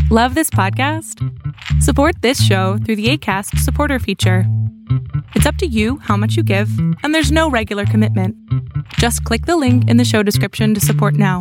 Love this podcast? Support this show through the Acast supporter feature. It's up to you how much you give, and there's no regular commitment. Just click the link in the show description to support now.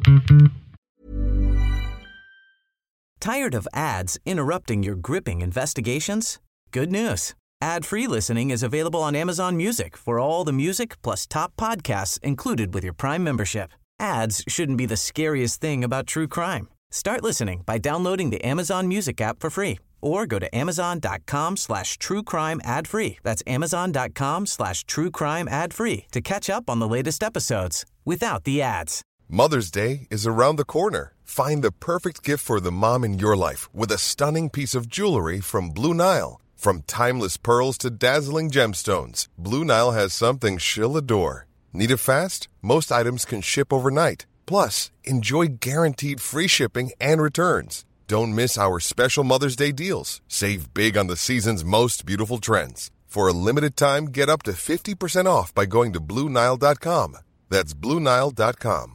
Tired of ads interrupting your gripping investigations? Good news. Ad-free listening is available on Amazon Music for all the music plus top podcasts included with your Prime membership. Ads shouldn't be the scariest thing about true crime. Start listening by downloading the Amazon Music app for free or go to amazon.com/truecrime ad-free. That's amazon.com/truecrime ad-free to catch up on the latest episodes without the ads. Mother's Day is around the corner. Find the perfect gift for the mom in your life with a stunning piece of jewelry from Blue Nile. From timeless pearls to dazzling gemstones, Blue Nile has something she'll adore. Need it fast? Most items can ship overnight. Plus, enjoy guaranteed free shipping and returns. Don't miss our special Mother's Day deals. Save big on the season's most beautiful trends. For a limited time, get up to 50% off by going to BlueNile.com. That's BlueNile.com.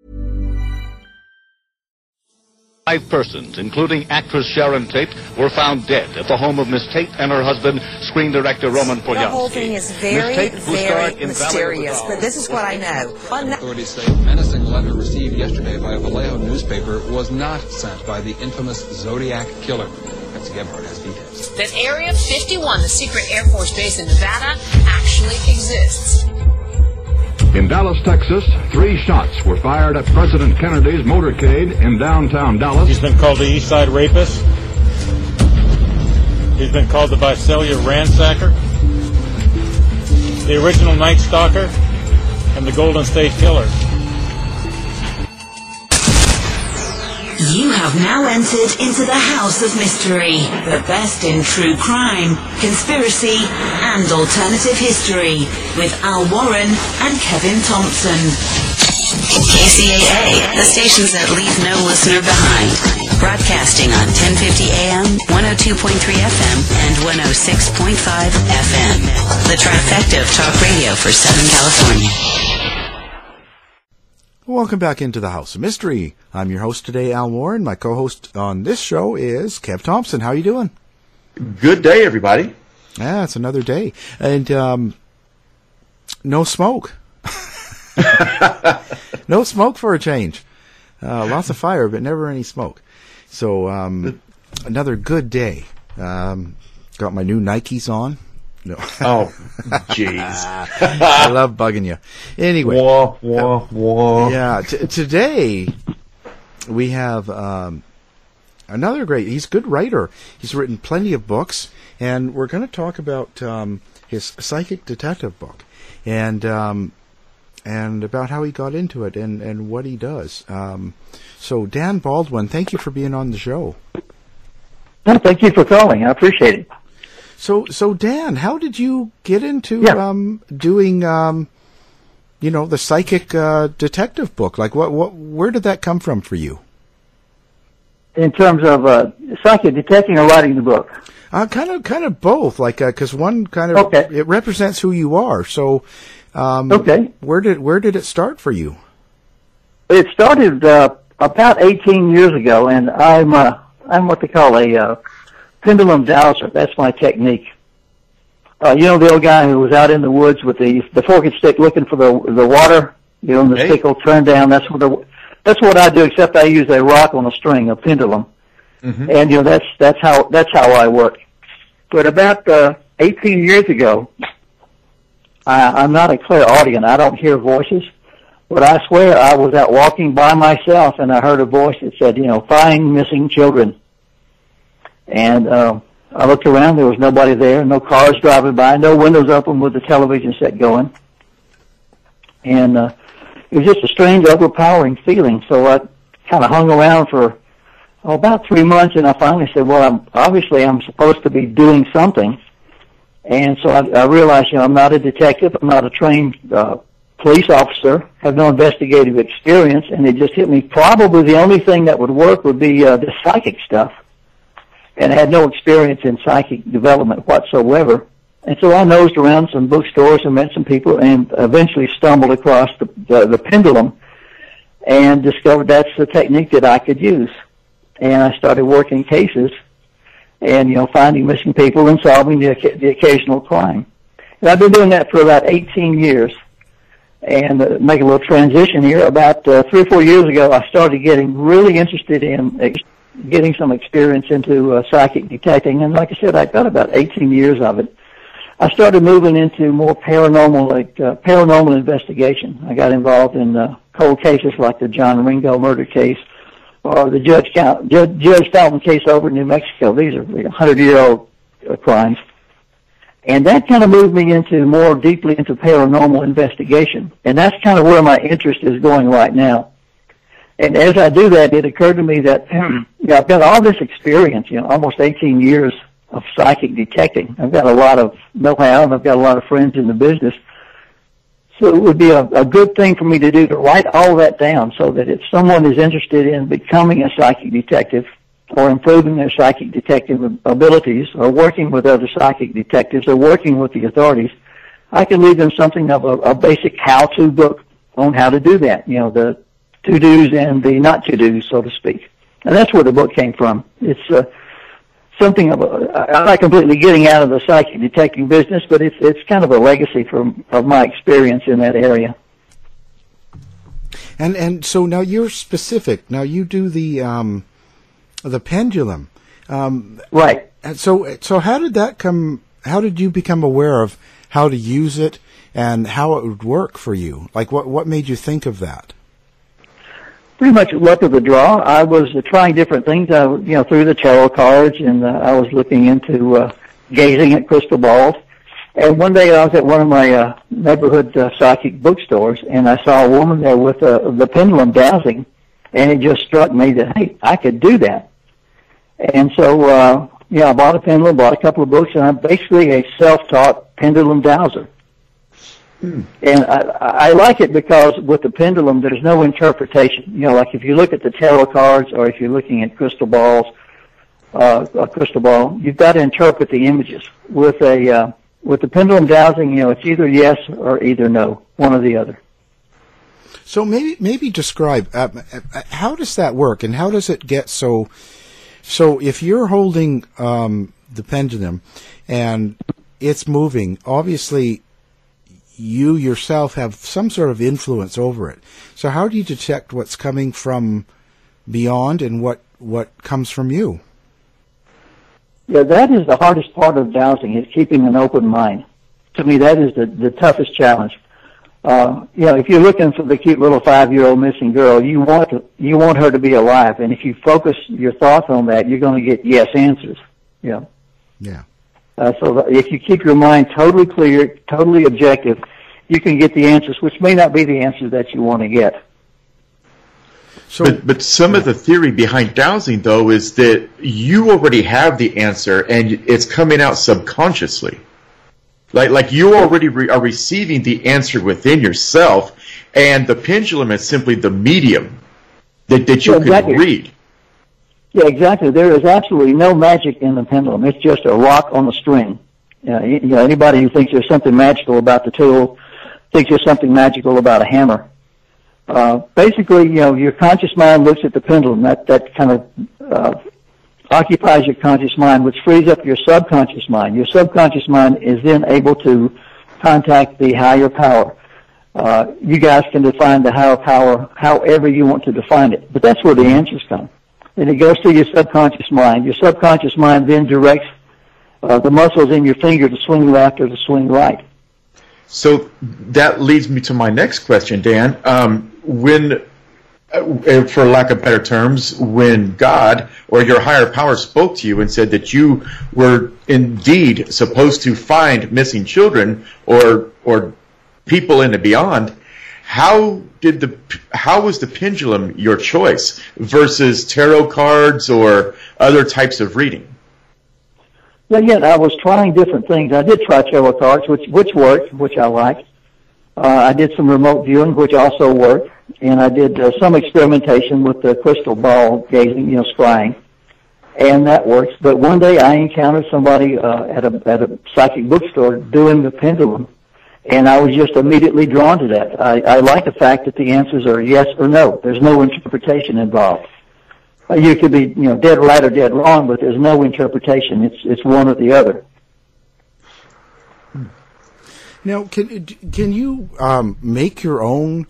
5 persons, including actress Sharon Tate, were found dead at the home of Miss Tate and her husband, screen director Roman Polanski. The whole thing is very, very mysterious, but this is what I know. Authorities say a menacing letter received yesterday by a Vallejo newspaper was not sent by the infamous Zodiac killer. Betsy Gebhardt has details. That Area 51, the secret Air Force base in Nevada, actually exists. In Dallas, Texas, 3 shots were fired at President Kennedy's motorcade in downtown Dallas. He's been called the East Side Rapist. He's been called the Visalia Ransacker, the original Night Stalker, and the Golden State Killer. You have now entered into the House of Mystery, the best in true crime, conspiracy, and alternative history, with Al Warren and Kevin Thompson. KCAA, the stations that leave no listener behind. Broadcasting on 1050 AM, 102.3 FM, and 106.5 FM. The trifecta of talk radio for Southern California. Welcome back into the House of Mystery. I'm your host today, Al Warren. My co-host on this show is Kev Thompson. How are you doing? Good day, everybody. Yeah, it's another day. And no smoke. No smoke for a change. Lots of fire, but never any smoke. So another good day. Got my new Nikes on. No. Oh, jeez. I love bugging you. Anyway. Wah, wah, wah. Yeah, today we have another great, he's a good writer. He's written plenty of books, and we're going to talk about his psychic detective book and about how he got into it and what he does. So Dan Baldwin, thank you for being on the show. No, thank you for calling. I appreciate it. So Dan, how did you get into doing the psychic detective book? Like where did that come from for you? In terms of psychic detecting or writing the book? Kind of both. Like because one kind of it represents who you are. So where did it start for you? It started about 18 years ago, and I'm what they call a pendulum dowser. That's my technique. You know the old guy who was out in the woods with the fork and stick looking for the water. You know, and the stick will turn down. That's what I do. Except I use a rock on a string, a pendulum, and you know that's how I work. But about 18 years ago, I'm not a clairaudient. I don't hear voices, but I swear I was out walking by myself and I heard a voice that said, you know, find missing children. And I looked around. There was nobody there. No cars driving by. No windows open with the television set going. And it was just a strange, overpowering feeling. So I kind of hung around for about 3 months, and I finally said, well, I'm supposed to be doing something. And so I realized, you know, I'm not a detective. I'm not a trained police officer. Have no investigative experience. And it just hit me. Probably the only thing that would work would be the psychic stuff. And I had no experience in psychic development whatsoever. And so I nosed around some bookstores and met some people and eventually stumbled across the pendulum and discovered that's the technique that I could use. and I started working cases and, finding missing people and solving the occasional crime. And I've been doing that for about 18 years. And make a little transition here. About 3 or 4 years ago, I started getting really interested in getting some experience into psychic detecting. And like I said, I've got about 18 years of it. I started moving into more paranormal investigation. I got involved in cold cases like the John Ringo murder case or the Judge Fountain case over in New Mexico. These are 100-year-old crimes. And that kind of moved me more deeply into paranormal investigation. And that's kind of where my interest is going right now. And as I do that, it occurred to me that I've got all this experience, almost 18 years of psychic detecting. I've got a lot of know-how, and I've got a lot of friends in the business. So it would be a good thing for me to do to write all that down so that if someone is interested in becoming a psychic detective or improving their psychic detective abilities or working with other psychic detectives or working with the authorities, I can leave them something of a basic how-to book on how to do that, the to-dos and the not-to-dos, so to speak. And that's where the book came from. It's something I'm not completely getting out of the psychic detecting business, but it's kind of a legacy of my experience in that area. And so now you're specific. Now you do the pendulum, right? And so how did that come? How did you become aware of how to use it and how it would work for you? Like what made you think of that? Pretty much luck of the draw. I was trying different things, through the tarot cards, and I was looking into gazing at crystal balls. And one day I was at one of my neighborhood psychic bookstores, and I saw a woman there with the pendulum dowsing, and it just struck me that, hey, I could do that. And so, I bought a pendulum, bought a couple of books, and I'm basically a self-taught pendulum dowser. And I like it because with the pendulum, there's no interpretation. Like if you look at the tarot cards or if you're looking at crystal balls, a crystal ball, you've got to interpret the images. With the pendulum dowsing, it's either yes or either no, one or the other. So maybe describe how does that work and how does it get so if you're holding the pendulum and it's moving, obviously you yourself have some sort of influence over it. So how do you detect what's coming from beyond and what comes from you? Yeah, that is the hardest part of dowsing, is keeping an open mind. To me, that is the toughest challenge. If you're looking for the cute little 5-year-old missing girl, you want her to be alive, and if you focus your thoughts on that, you're going to get yes answers. Yeah. So if you keep your mind totally clear, totally objective, you can get the answers, which may not be the answers that you want to get. So, but some of the theory behind dowsing, though, is that you already have the answer, and it's coming out subconsciously. Like you already are receiving the answer within yourself, and the pendulum is simply the medium that you can read. Yeah, exactly. There is absolutely no magic in the pendulum. It's just a rock on a string. Anybody who thinks there's something magical about the tool thinks there's something magical about a hammer. Basically, your conscious mind looks at the pendulum. That kind of occupies your conscious mind, which frees up your subconscious mind. Your subconscious mind is then able to contact the higher power. You guys can define the higher power however you want to define it, but that's where the answers come. And it goes through your subconscious mind. Your subconscious mind then directs the muscles in your finger to swing left or to swing right. So that leads me to my next question, Dan. When, for lack of better terms, when God or your higher power spoke to you and said that you were indeed supposed to find missing children or people in the beyond, how was the pendulum your choice versus tarot cards or other types of reading? Well, yeah, I was trying different things. I did try tarot cards, which worked, which I liked. I did some remote viewing, which also worked, and I did some experimentation with the crystal ball gazing, scrying, and that works. But one day I encountered somebody at a psychic bookstore doing the pendulum, and I was just immediately drawn to that. I like the fact that the answers are yes or no. There's no interpretation involved. You could be, dead right or dead wrong, but there's no interpretation. It's one or the other. Now, can you make your own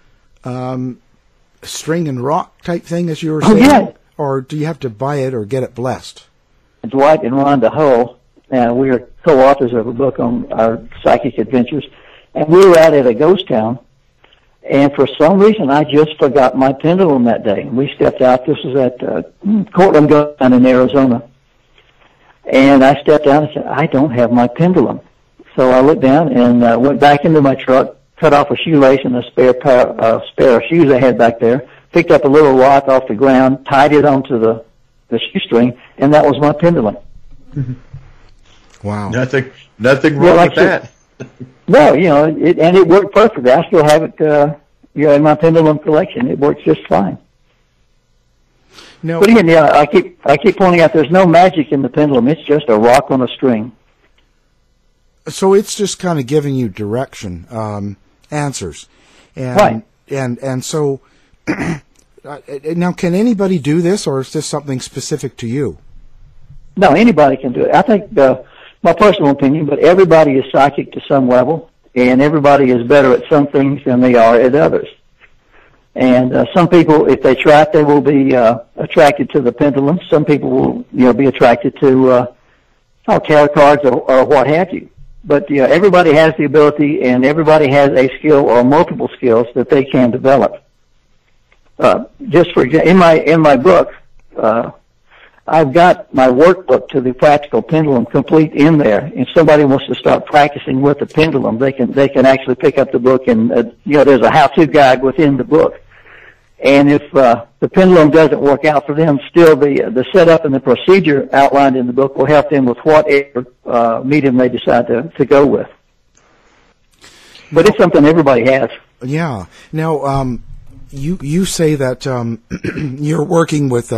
string and rock type thing, as you were saying? Yeah. Or do you have to buy it or get it blessed? Dwight and Rhonda Hull, we are co-authors of a book on our psychic adventures, and we were out at a ghost town, and for some reason I just forgot my pendulum that day. We stepped out. This was at Cortland Ghost Town in Arizona, and I stepped out and said, I don't have my pendulum. So I looked down and went back into my truck, cut off a shoelace and a spare of shoes I had back there, picked up a little rock off the ground, tied it onto the shoestring, and that was my pendulum. Mm-hmm. Wow. Nothing wrong with that. No, and it worked perfectly. I still have it, in my pendulum collection. It works just fine. No. But again, I keep pointing out there's no magic in the pendulum. It's just a rock on a string. So it's just kind of giving you direction, answers. And, right. And so, now can anybody do this, or is this something specific to you? No, anybody can do it. I think, my personal opinion, but everybody is psychic to some level, and everybody is better at some things than they are at others. And some people, if they try it, they will be attracted to the pendulum. Some people will, be attracted to tarot cards or what have you. But everybody has the ability, and everybody has a skill or multiple skills that they can develop. Just for example, in my book, I've got my workbook to the practical pendulum complete in there. If somebody wants to start practicing with the pendulum, they can actually pick up the book, and there's a how-to guide within the book. And if the pendulum doesn't work out for them, still the setup and the procedure outlined in the book will help them with whatever medium they decide to go with. But it's something everybody has. Yeah. Now, you say that you're working with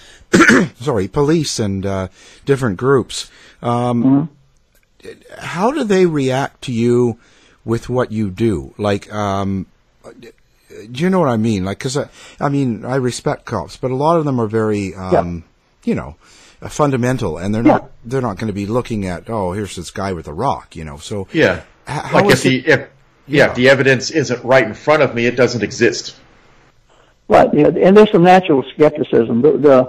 police and different groups. Mm-hmm. How do they react to you with what you do? Like, do you know what I mean? Like, because I respect cops, but a lot of them are very, fundamental, and they're not going to be looking at, here's this guy with a rock, So yeah, if the evidence isn't right in front of me, it doesn't exist. Right, and there's some natural skepticism.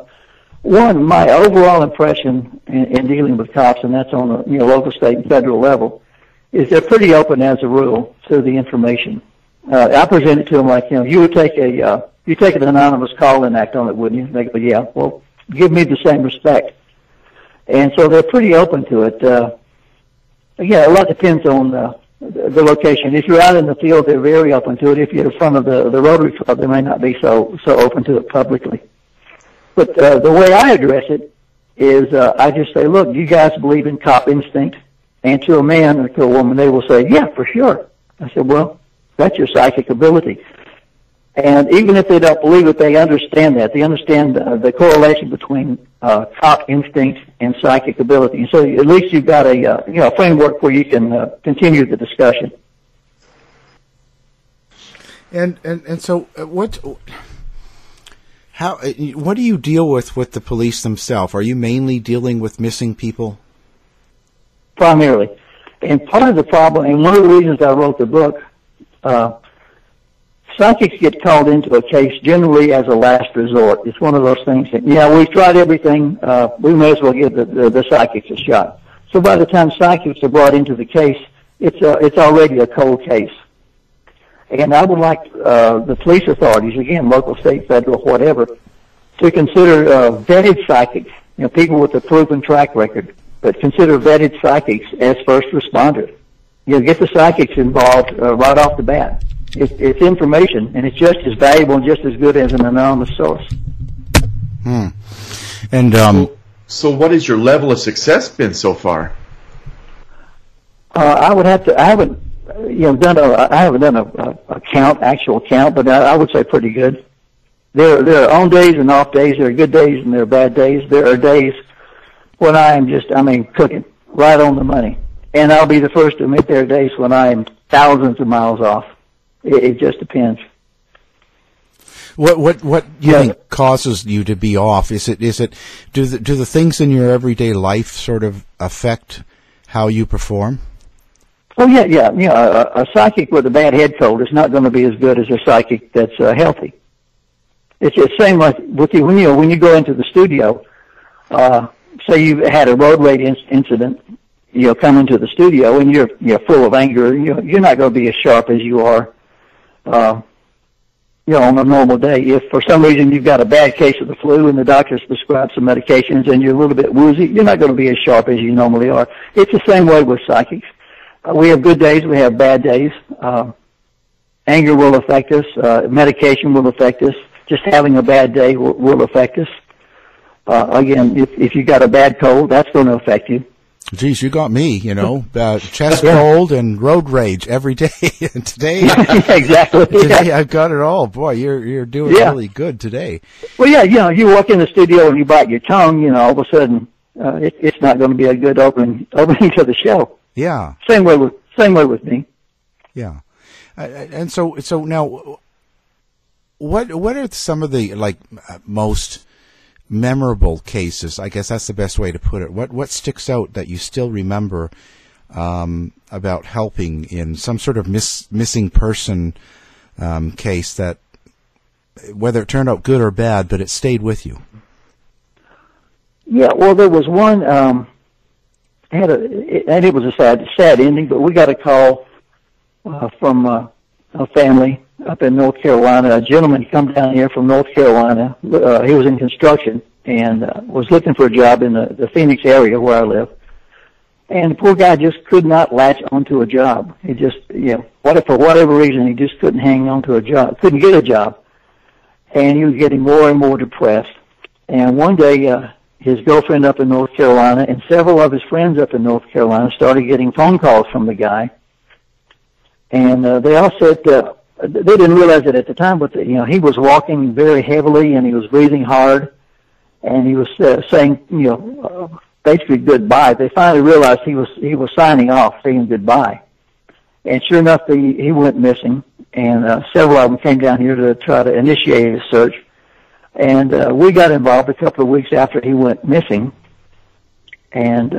My overall impression in dealing with cops, and that's on a local, state, and federal level, is they're pretty open as a rule to the information. I present it to them like, you would take an anonymous call-in act on it, wouldn't you? They go, yeah. Well, give me the same respect. And so they're pretty open to it. Again, a lot depends on the location. If you're out in the field, they're very open to it. If you're in front of the Rotary Club, they may not be so open to it publicly. But the way I address it is I just say, look, you guys believe in cop instinct? And to a man or to a woman, they will say, yeah, for sure. I said, well, that's your psychic ability. And even if they don't believe it, they understand that. They understand the correlation between cop instinct and psychic ability. And so at least you've got a framework where you can continue the discussion. And so what do you deal with the police themselves? Are you mainly dealing with missing people? Primarily. And part of the problem, and one of the reasons I wrote the book, psychics get called into a case generally as a last resort. It's one of those things that, we've tried everything, we may as well give the psychics a shot. So by the time psychics are brought into the case, it's already a cold case. And I would like the police authorities, again, local, state, federal, whatever, to consider vetted psychics, people with a proven track record, but consider vetted psychics as first responders. Get the psychics involved right off the bat. It's information, and it's just as valuable and just as good as an anonymous source. And so what has your level of success been so far? I haven't done a actual count, but I would say pretty good. There are on days and off days. There are good days and there are bad days. There are days when I am cooking right on the money. And I'll be the first to admit there are days when I am thousands of miles off. It just depends. What you think causes you to be off? Do the things in your everyday life sort of affect how you perform? Oh yeah. A psychic with a bad head cold is not going to be as good as a psychic that's healthy. It's the same like with you when you go into the studio. Say you had a road rage incident, come into the studio and you're full of anger. You're not going to be as sharp as you are, on a normal day. If for some reason you've got a bad case of the flu and the doctor's prescribed some medications and you're a little bit woozy, you're not going to be as sharp as you normally are. It's the same way with psychics. We have good days, we have bad days. Anger will affect us. Medication will affect us. Just having a bad day will affect us. Again, if you got a bad cold, that's going to affect you. Geez, you got me, chest cold and road rage every day. And today, exactly. Today I've got it all. Boy, you're doing really good today. Well, you walk in the studio and you bite your tongue, all of a sudden, it's not going to be a good opening to the show. Yeah. Same way with me. Yeah. And so now, what are some of the most memorable cases? I guess that's the best way to put it. What sticks out that you still remember about helping in some sort of missing person case that, whether it turned out good or bad, but it stayed with you? Yeah. Well, there was one. And it was a sad ending, but we got a call from a family up in North Carolina. A gentleman come down here from North Carolina. He was in construction and was looking for a job in the Phoenix area where I live. And the poor guy just could not latch onto a job. He just, for whatever reason, he just couldn't hang on to a job, couldn't get a job. And he was getting more and more depressed. And one day, his girlfriend up in North Carolina and several of his friends up in North Carolina started getting phone calls from the guy. And they all said they didn't realize it at the time, but he was walking very heavily and he was breathing hard, and he was saying basically goodbye. They finally realized he was signing off, saying goodbye. And sure enough, he went missing, and several of them came down here to try to initiate a search. And we got involved a couple of weeks after he went missing, and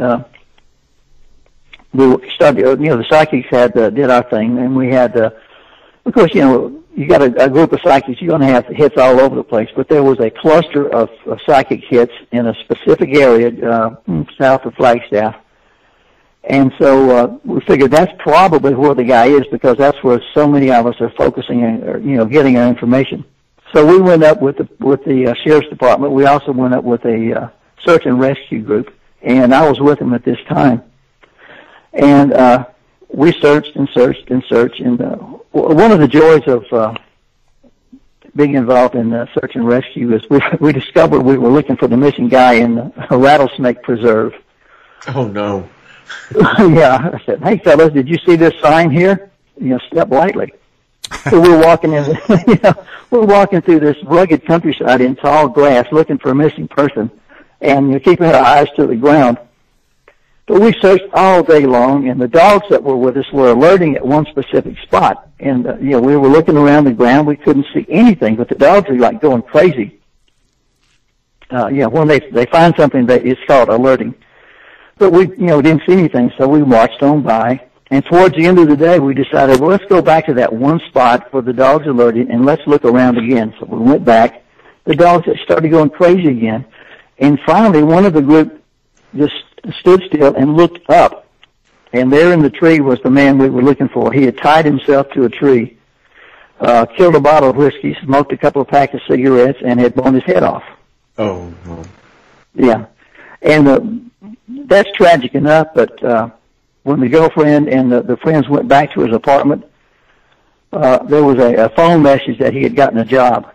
we started. The psychics did our thing, and we had, of course, you got a group of psychics. You're going to have hits all over the place, but there was a cluster of psychic hits in a specific area south of Flagstaff, and so we figured that's probably where the guy is, because that's where so many of us are focusing and getting our information. So we went up with the sheriff's department. We also went up with a search and rescue group, and I was with them at this time. And we searched and searched and searched. And one of the joys of being involved in search and rescue is we discovered we were looking for the missing guy in a rattlesnake preserve. Oh no! Yeah, I said, "Hey fellas, did you see this sign here? Step lightly." So we're walking we're walking through this rugged countryside in tall grass looking for a missing person, and keeping our eyes to the ground. But we searched all day long, and the dogs that were with us were alerting at one specific spot. And, we were looking around the ground. We couldn't see anything, but the dogs were going crazy. When they find something, it's called alerting. But we, didn't see anything, so we watched on by. And towards the end of the day, we decided, well, let's go back to that one spot where the dogs alerted, and let's look around again. So we went back. The dogs started going crazy again. And finally, one of the group just stood still and looked up. And there in the tree was the man we were looking for. He had tied himself to a tree, killed a bottle of whiskey, smoked a couple of packs of cigarettes, and had blown his head off. Oh, no. Yeah. And that's tragic enough, but when the girlfriend and the friends went back to his apartment, there was a phone message that he had gotten a job.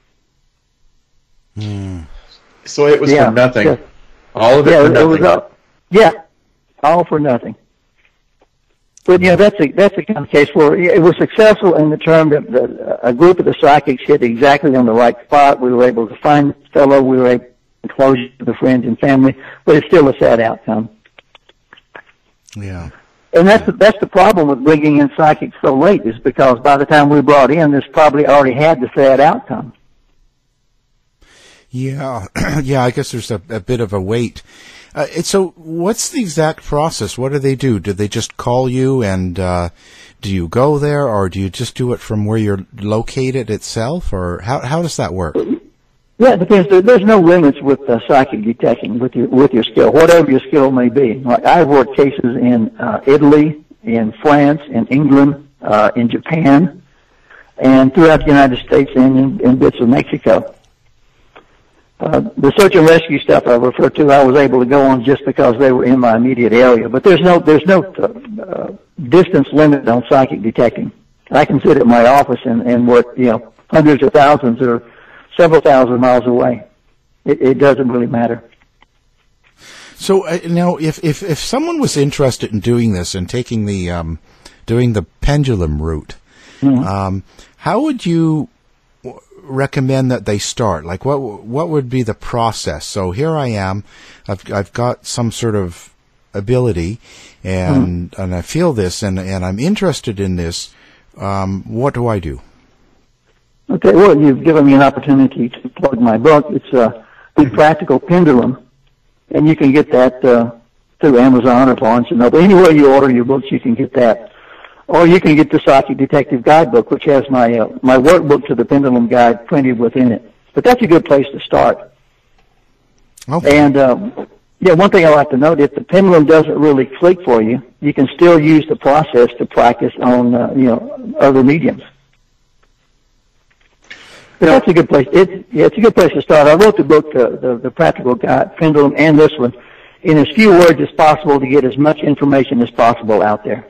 So it was for nothing. Yeah. All of it for nothing. All for nothing. But that's the kind of case where it was successful in the term that a group of the psychics hit exactly on the right spot. We were able to find the fellow. We were able to close to the friends and family, but it's still a sad outcome. Yeah. And that's the problem with bringing in psychics so late, is because by the time we brought in, this probably already had the sad outcome. Yeah, yeah. I guess there's a bit of a wait. So, what's the exact process? What do they do? Do they just call you, and do you go there, or do you just do it from where you're located itself, or how does that work? Yeah, it depends. There's no limits with psychic detecting with your skill, whatever your skill may be. Like I've worked cases in Italy, in France, in England, in Japan, and throughout the United States and in bits of Mexico. The search and rescue stuff I refer to, I was able to go on just because they were in my immediate area. But there's no distance limit on psychic detecting. I can sit at my office and work, hundreds of thousands or several thousand miles away. It doesn't really matter. So now, if someone was interested in doing this and taking the doing the pendulum route, mm-hmm. How would you recommend that they start? Like, what would be the process? So here I am, I've got some sort of ability, and I feel this, and I'm interested in this. What do I do? Okay, well, you've given me an opportunity to plug my book. It's The Practical Pendulum, and you can get that through Amazon or Barnes & Noble. Anywhere you order your books, you can get that. Or you can get the Psychic Detective Guidebook, which has my workbook to the Pendulum Guide printed within it. But that's a good place to start. Okay. And one thing I like to note, if the pendulum doesn't really click for you, you can still use the process to practice on other mediums. But that's a good place. It's a good place to start. I wrote the book, the Practical Guide, Pendulum, and this one, in as few words as possible to get as much information as possible out there.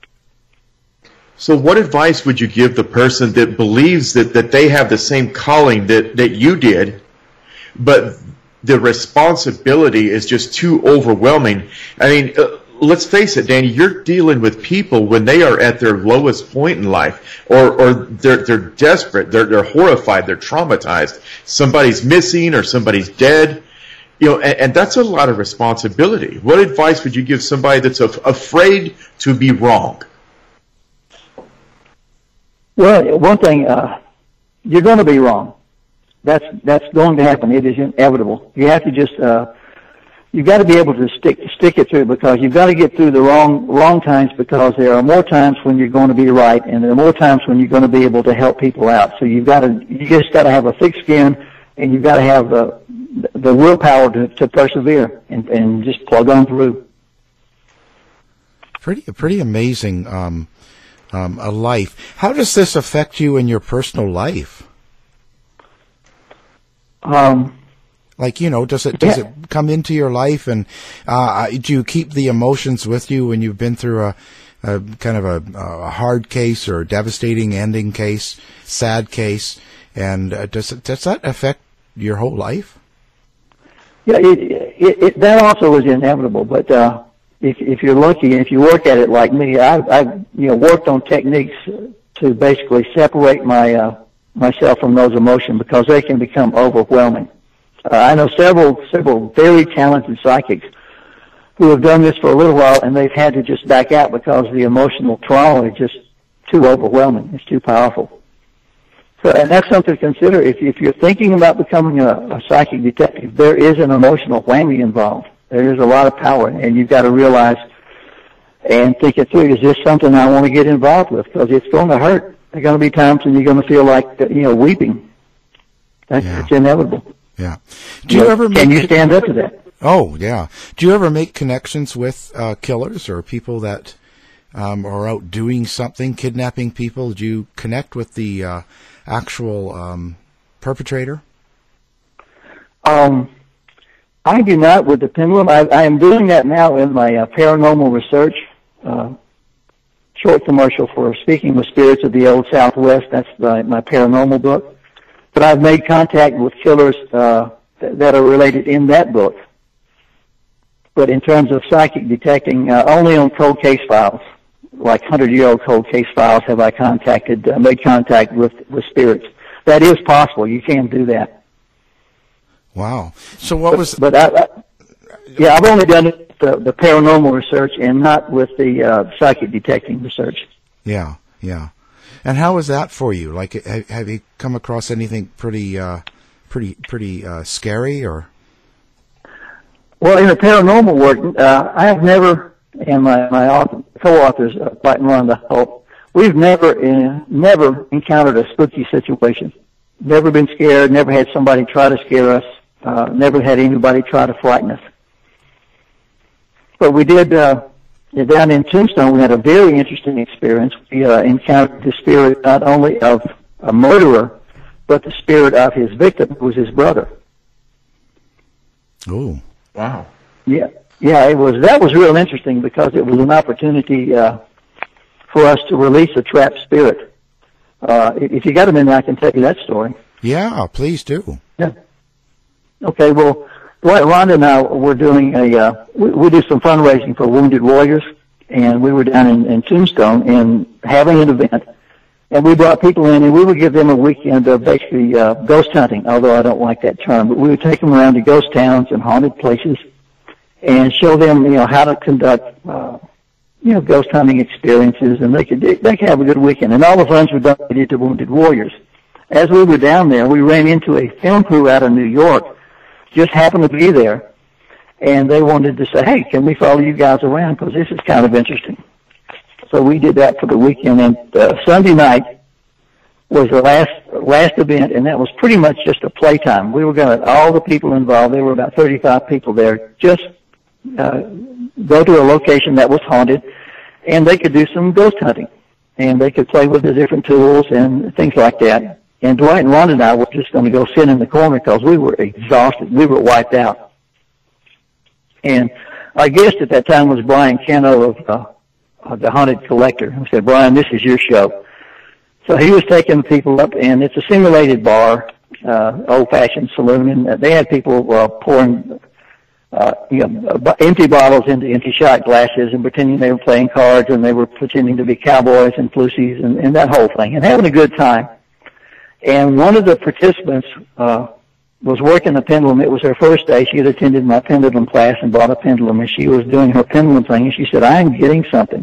So what advice would you give the person that believes that they have the same calling that you did, but the responsibility is just too overwhelming? I mean, let's face it, Danny, you're dealing with people when they are at their lowest point in life, or they're desperate, they're horrified, they're traumatized. Somebody's missing or somebody's dead, and that's a lot of responsibility. What advice would you give somebody that's afraid to be wrong? Well, one thing, you're going to be wrong. That's going to happen. It is inevitable. You have to just, you've got to be able to stick it through, because you've got to get through the wrong times, because there are more times when you're going to be right, and there are more times when you're going to be able to help people out. So you just got to have a thick skin, and you've got to have the willpower to persevere and just plug on through. Pretty amazing. A life. How does this affect you in your personal life? Does it come into your life, and do you keep the emotions with you when you've been through a kind of a hard case or a devastating ending case, sad case, and does that affect your whole life? Yeah, that also is inevitable, but if you're lucky and if you work at it like me, I've worked on techniques to basically separate myself from those emotions, because they can become overwhelming. I know several very talented psychics who have done this for a little while, and they've had to just back out because the emotional trauma is just too overwhelming. It's too powerful. So, and that's something to consider. If you're thinking about becoming a psychic detective, there is an emotional whammy involved. There is a lot of power, and you've got to realize and think it through. Is this something I want to get involved with? Because it's going to hurt. There are going to be times when you're going to feel like, weeping. It's inevitable. Yeah. Can you stand up to that? Oh, yeah. Do you ever make connections with killers or people that are out doing something, kidnapping people? Do you connect with the actual perpetrator? I do not with the pendulum. I am doing that now in my paranormal research short commercial for Speaking with Spirits of the Old Southwest. That's my paranormal book. But I've made contact with killers that are related in that book. But in terms of psychic detecting, only on cold case files, like 100-year-old cold case files, have I made contact with spirits. That is possible. You can do that. Wow. So what was... But I've only done the paranormal research and not with the psychic detecting research. Yeah, yeah. And how was that for you? Like, have you come across anything pretty pretty scary, or? Well, in the paranormal work, I have never, and my co-authors, Dwight and Rhonda Hope, we've never encountered a spooky situation. Never been scared, never had somebody try to scare us, never had anybody try to frighten us. But we did, down in Tombstone, we had a very interesting experience. We encountered the spirit not only of a murderer, but the spirit of his victim, who was his brother. Oh. Wow. Yeah, that was real interesting because it was an opportunity for us to release a trapped spirit. If you got a minute, I can tell you that story. Yeah, please do. Yeah. Okay, well, Rhonda and I were doing we do some fundraising for Wounded Warriors, and we were down in Tombstone and having an event. And we brought people in, and we would give them a weekend of basically ghost hunting, although I don't like that term. But we would take them around to ghost towns and haunted places and show them, how to conduct, ghost hunting experiences, and they could have a good weekend. And all the funds were donated to Wounded Warriors. As we were down there, we ran into a film crew out of New York, just happened to be there, and they wanted to say, hey, can we follow you guys around, because this is kind of interesting. So we did that for the weekend, and Sunday night was the last event, and that was pretty much just a playtime. We were going to, all the people involved, there were about 35 people there, just go to a location that was haunted, and they could do some ghost hunting, and they could play with the different tools and things like that. And Dwight and Rhonda and I were just going to go sit in the corner because we were exhausted. We were wiped out. And our guest at that time was Brian Cano of the Haunted Collector. I said, Brian, this is your show. So he was taking people up, and it's a simulated bar, old-fashioned saloon, and they had people pouring empty bottles into empty shot glasses and pretending they were playing cards, and they were pretending to be cowboys and flusies and that whole thing, and having a good time. And one of the participants was working the pendulum. It was her first day. She had attended my pendulum class and bought a pendulum, and she was doing her pendulum thing, and she said, I am getting something.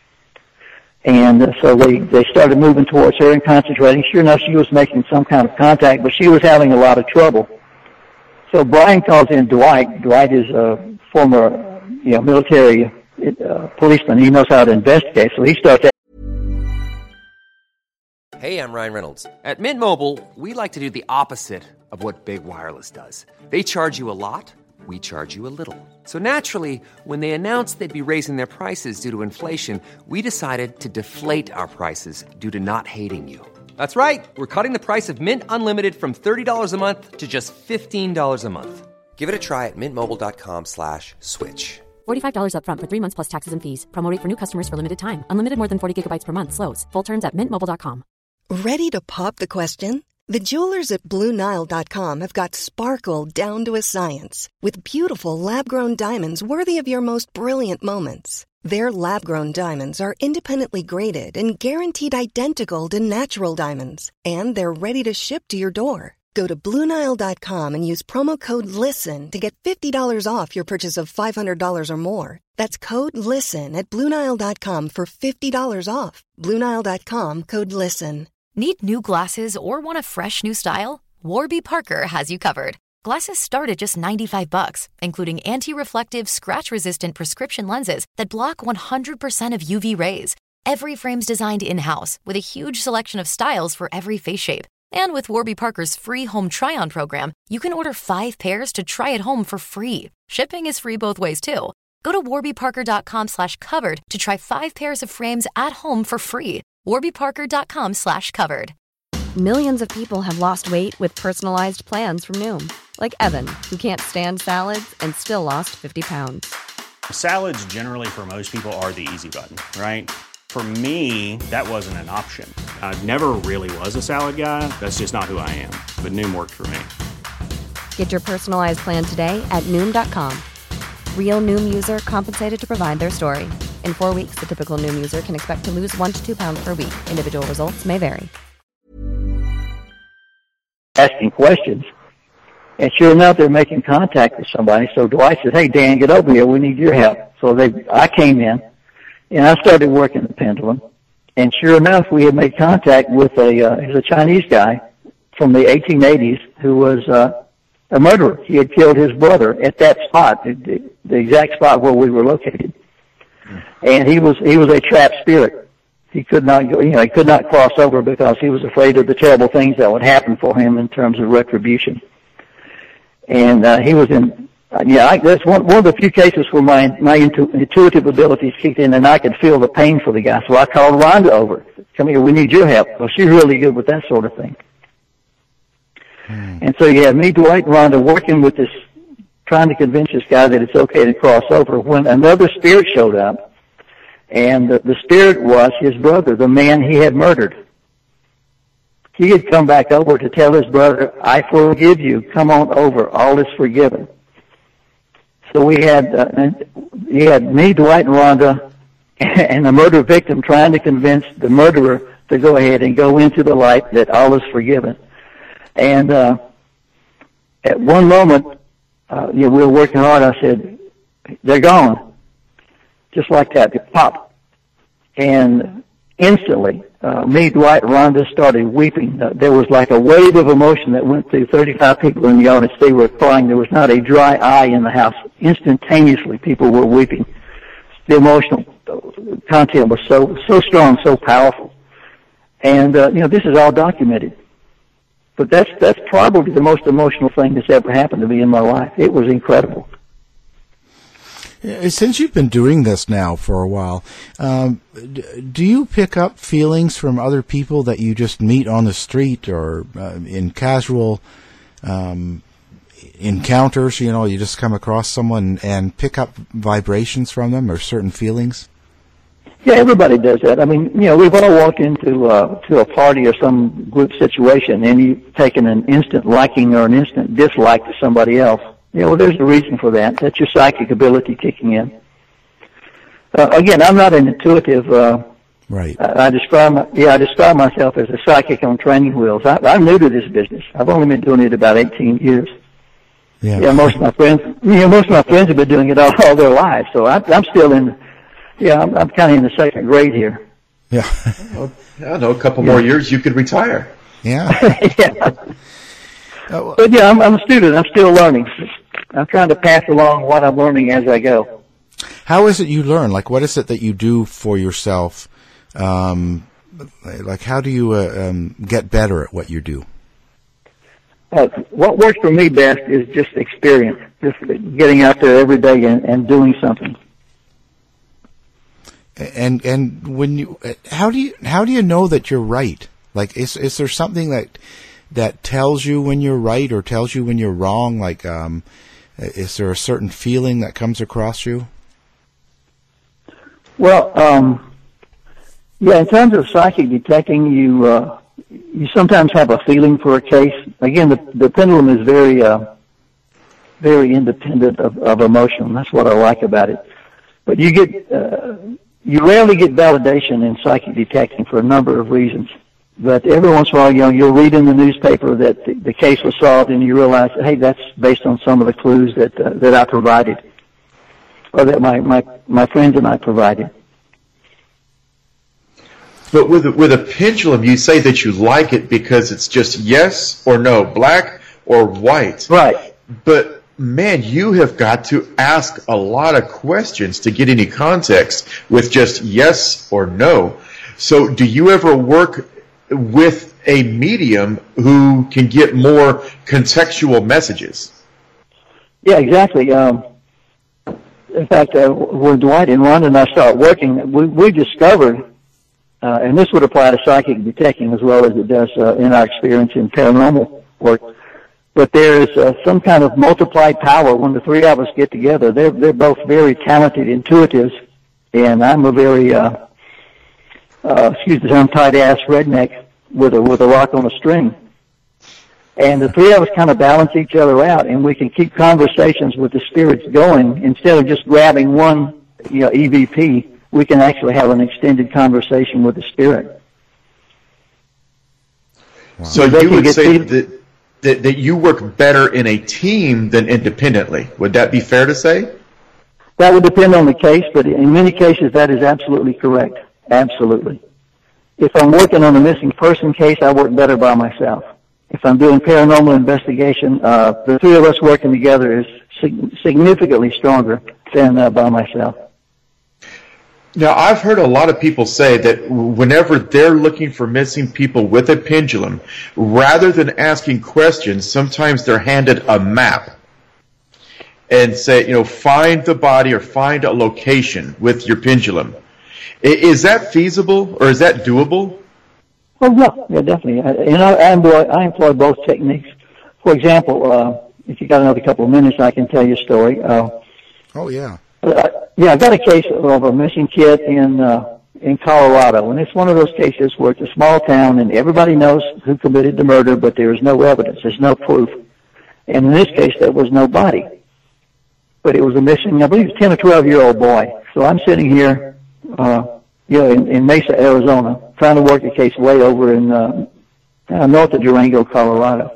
And so they started moving towards her and concentrating. Sure enough, she was making some kind of contact, but she was having a lot of trouble. So Brian calls in Dwight. Dwight is a former military policeman. He knows how to investigate, so he starts. Hey, I'm Ryan Reynolds. At Mint Mobile, we like to do the opposite of what Big Wireless does. They charge you a lot, we charge you a little. So naturally, when they announced they'd be raising their prices due to inflation, we decided to deflate our prices due to not hating you. That's right. We're cutting the price of Mint Unlimited from $30 a month to just $15 a month. Give it a try at mintmobile.com/switch. $45 up front for 3 months plus taxes and fees. Promo rate for new customers for limited time. Unlimited more than 40 gigabytes per month. Slows full terms at mintmobile.com. Ready to pop the question? The jewelers at BlueNile.com have got sparkle down to a science with beautiful lab-grown diamonds worthy of your most brilliant moments. Their lab-grown diamonds are independently graded and guaranteed identical to natural diamonds, and they're ready to ship to your door. Go to BlueNile.com and use promo code LISTEN to get $50 off your purchase of $500 or more. That's code LISTEN at BlueNile.com for $50 off. BlueNile.com, code LISTEN. Need new glasses or want a fresh new style? Warby Parker has you covered. Glasses start at just $95, including anti-reflective, scratch-resistant prescription lenses that block 100% of UV rays. Every frame's designed in-house with a huge selection of styles for every face shape. And with Warby Parker's free home try-on program, you can order 5 pairs to try at home for free. Shipping is free both ways, too. Go to warbyparker.com/covered to try 5 pairs of frames at home for free. warbyparker.com/covered. Millions of people have lost weight with personalized plans from Noom. Like Evan, who can't stand salads and still lost 50 pounds. Salads generally for most people are the easy button, right? For me, that wasn't an option. I never really was a salad guy. That's just not who I am. But Noom worked for me. Get your personalized plan today at Noom.com. Real Noom user compensated to provide their story. In 4 weeks, the typical Noom user can expect to lose 1 to 2 pounds per week. Individual results may vary. Asking questions. And sure enough, they're making contact with somebody. So Dwight said, hey, Dan, get over here. We need your help. So I came in, and I started working the pendulum. And sure enough, we had made contact with a Chinese guy from the 1880s who was a murderer. He had killed his brother at that spot, the exact spot where we were located. And he was a trapped spirit. He could not go, he could not cross over because he was afraid of the terrible things that would happen for him in terms of retribution. And he was in, that's one of the few cases where my intuitive abilities kicked in, and I could feel the pain for the guy. So I called Rhonda over. Come here, we need your help. Well, she's really good with that sort of thing. And so you have me, Dwight, and Rhonda working with this, trying to convince this guy that it's okay to cross over, when another spirit showed up, and the spirit was his brother, the man he had murdered. He had come back over to tell his brother, I forgive you, come on over, all is forgiven. So we had me, Dwight, and Rhonda, and the murder victim trying to convince the murderer to go ahead and go into the light that all is forgiven. And at one moment, we were working hard. I said, they're gone. Just like that, they popped. And instantly, me, Dwight, and Rhonda started weeping. There was like a wave of emotion that went through 35 people in the audience. They were crying. There was not a dry eye in the house. Instantaneously, people were weeping. The emotional content was so strong, so powerful. And, this is all documented. But that's probably the most emotional thing that's ever happened to me in my life. It was incredible. Since you've been doing this now for a while, do you pick up feelings from other people that you just meet on the street or in casual encounters? You just come across someone and pick up vibrations from them or certain feelings? Yeah, everybody does that. I mean, we've all walked into to a party or some group situation, and you've taken an instant liking or an instant dislike to somebody else. There's a reason for that. That's your psychic ability kicking in. Again, I'm not an intuitive. Right. I describe myself as a psychic on training wheels. I'm new to this business. I've only been doing it about 18 years. Yeah. Most of my friends have been doing it all their lives. So I'm still in. I'm kind of in the second grade here. Yeah. Well, I know, a couple more years you could retire. Yeah. Yeah. But I'm a student. I'm still learning. I'm trying to pass along what I'm learning as I go. How is it you learn? Like, what is it that you do for yourself? Like, how do you get better at what you do? What works for me best is just experience, just getting out there every day and doing something. And when you, how do you know that you're right? Like, is there something that tells you when you're right or tells you when you're wrong? Like, is there a certain feeling that comes across you? Well, in terms of psychic detecting, you sometimes have a feeling for a case. Again, the pendulum is very, very independent of emotion. That's what I like about it. But you rarely get validation in psychic detecting for a number of reasons. But every once in a while, you'll read in the newspaper that the case was solved, and you realize, hey, that's based on some of the clues that I provided, or that my friends and I provided. But with a pendulum, you say that you like it because it's just yes or no, black or white. Right. But man, you have got to ask a lot of questions to get any context with just yes or no. So do you ever work with a medium who can get more contextual messages? Yeah, exactly. In fact, when Dwight and Rhonda and I started working, we discovered, and this would apply to psychic detecting as well as it does in our experience in paranormal work, but there is some kind of multiplied power when the three of us get together. They're both very talented intuitives, and I'm a very, excuse the term, tight-ass redneck with a rock on a string. And the three of us kind of balance each other out, and we can keep conversations with the spirits going. Instead of just grabbing one, EVP, we can actually have an extended conversation with the spirit. Wow. So you would say that you work better in a team than independently. Would that be fair to say? That would depend on the case, but in many cases that is absolutely correct. Absolutely. If I'm working on a missing person case, I work better by myself. if I'm doing paranormal investigation, the three of us working together is significantly stronger than by myself. Now, I've heard a lot of people say that whenever they're looking for missing people with a pendulum, rather than asking questions, sometimes they're handed a map and say, find the body or find a location with your pendulum. Is that feasible or is that doable? Well, yeah, definitely. I employ both techniques. For example, if you got another couple of minutes, I can tell you a story. Oh, yeah. I got a case of a missing kid in Colorado, and it's one of those cases where it's a small town and everybody knows who committed the murder, but there is no evidence, there's no proof. And in this case, there was no body, but it was a missing, I believe, 10 or 12-year-old boy. So I'm sitting here, in Mesa, Arizona, trying to work a case way over in north of Durango, Colorado.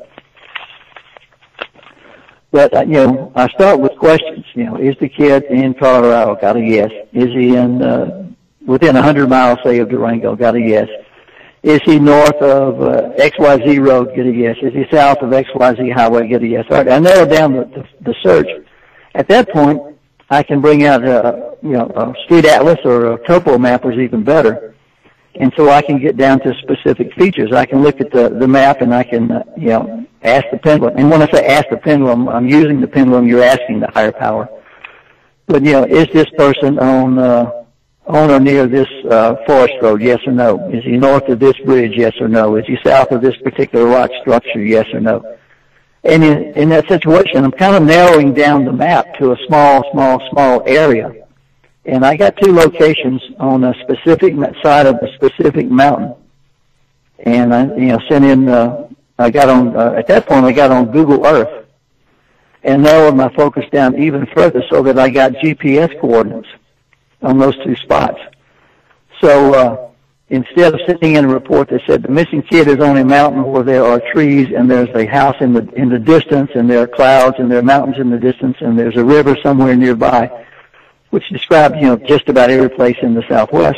But, I start with questions. Is the kid in Colorado? Got a yes. Is he in within 100 miles, say, of Durango? Got a yes. Is he north of XYZ Road? Get a yes. Is he south of XYZ Highway? Get a yes. All right, I narrow down the search. At that point, I can bring out a street atlas or a topo map, which is even better. And so I can get down to specific features. I can look at the map and I can, ask the pendulum. And when I say ask the pendulum, I'm using the pendulum. You're asking the higher power. But, is this person on or near this forest road? Yes or no. Is he north of this bridge? Yes or no. Is he south of this particular rock structure? Yes or no. And in that situation, I'm kind of narrowing down the map to a small area. And I got two locations on a specific side of a specific mountain. And I, sent in, I got on, at that point I got on Google Earth and narrowed my focus down even further so that I got GPS coordinates on those two spots. So, instead of sending in a report that said the missing kid is on a mountain where there are trees and there's a house in the distance and there are clouds and there are mountains in the distance and there's a river somewhere nearby, which described, just about every place in the Southwest.